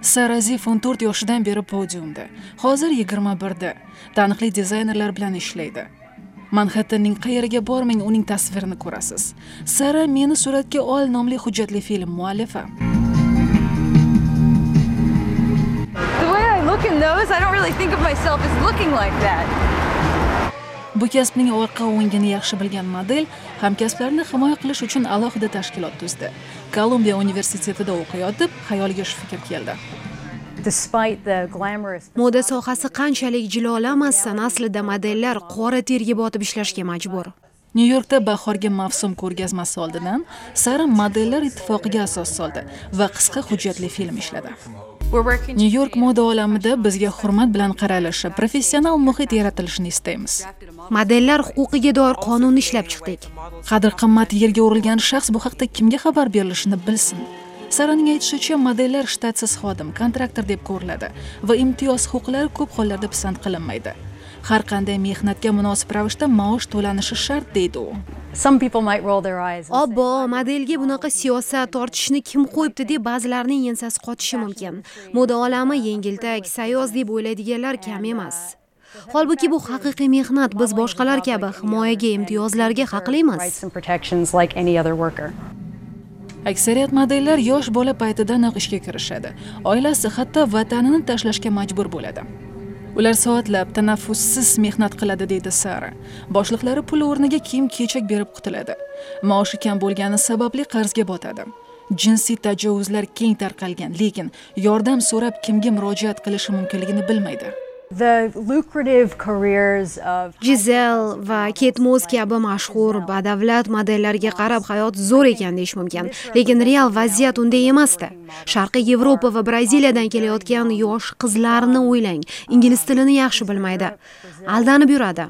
Sara Ziff 14 yoshidan beri podiumda. Hozir 21da. Taniqli dizaynerlar bilan ishlaydi. Manhattanning qayeriga bormang, uning tasvirini ko'rasiz. Sara meni suratga ol nomli hujjatli film muallifi. The way I look in those, I don't really think of myself as looking like that. Bu kasbning orqa o'ngini yaxshi bilgan model hamkasblarini himoya qilish uchun alohida tashkilot tuzdi. Kolumbiya universitetida o'qiyotib, xayoliga shu fikr keldi. Moda sohasi qanchalik jilolanmasdan, aslida modellar qora terga botib ishlashga majbur. Nyu-Yorkda bahorgi mavsum ko'rgazmasi oldidan Sara modellar ittifoqiga asos soldi va qisqa hujjatli film ishladi. Nyu-York moda olamida bizga hurmat bilan qaralishi, professional muhit yaratilishini istaymiz. Modellar huquqiga doir qonunni ishlab chiqdik. Qadr-qimmat yerga urilgan shaxs bu haqda kimga xabar berilishini bilsin. Saraning aytishicha, modellar shtatsiz xodim, kontraktor deb ko'riladi va imtiyoz huquqlari ko'p hollarda pisand qilinmaydi. Har qanday mehnatga munosib ravishda maosh to'lanishi shart deydi u. Obbo, modelga bunaqa siyosat tortishni kim qo'yibdi deb ba'zilarning ensasi qotishi mumkin. Moda olami yengiltak, sayoz deb o'ylaydiganlar kam emas. Holbuki bu haqiqiy mehnat, biz boshqalar kabi himoyaga, imtiyozlarga haqlimiz. Aksariyat modellar yosh bola paytidan ishga kirishadi. Oilasi hatto vatanini tashlashga majbur bo'ladi. Ular soatlab, tanaffussiz mehnat qiladi, deydi Sara. Boshliqlari pul o'rniga kiyim-kechak berib qutuladi. Maoshi kam bo'lgani sababli qarzga botadi. Jinsiy tajovuzlar keng tarqalgan, lekin yordam so'rab kimga murojaat qilishi mumkinligini bilmaydi. Giselle va Kate Moss kabi mashhur badavlat modellarga qarab hayot zo'r ekan deyish mumkin, lekin real vaziyat unday emasdi. Sharqiy Yevropa va Braziliyadan kelayotgan yosh qizlarni o'ylang, ingliz tilini yaxshi bilmaydi. Aldanib yuradi.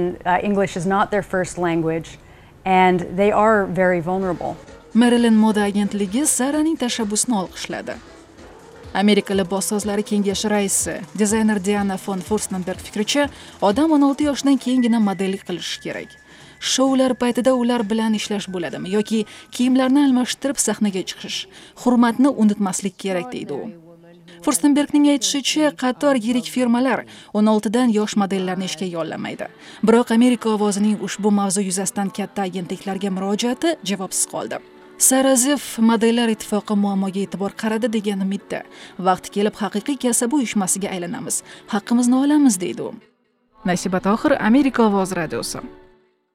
Maryland moda agentligi Saraning tashabbusini olqishladi. Amerika libossozlari kengashi raisi, dizayner Diana von Furstenberg fikricha, odam 16 yoshdan keyingina modellik qilishi kerak. Shoular paytida ular bilan ishlash bo'ladimi yoki kiyimlarni almashtirib sahnaga chiqish. Hurmatni unutmaslik kerak, deydi u. Furstenbergning aytishicha, qator yirik firmalar 16 dan yosh modellarni ishga yollamaydi. Biroq Amerika ovozining ushbu mavzu yuzasidan katta agentliklarga murojaati javobsiz qoldi. Sara Ziff modellar ittifoqi muammoga e'tibor qaradi degan umidda. Vaqti kelib haqiqiy kasb uyushmasiga aylanamiz. Haqqimizni olamiz, deydi u. Nasiba Tohir, Amerika ovozi radiosi.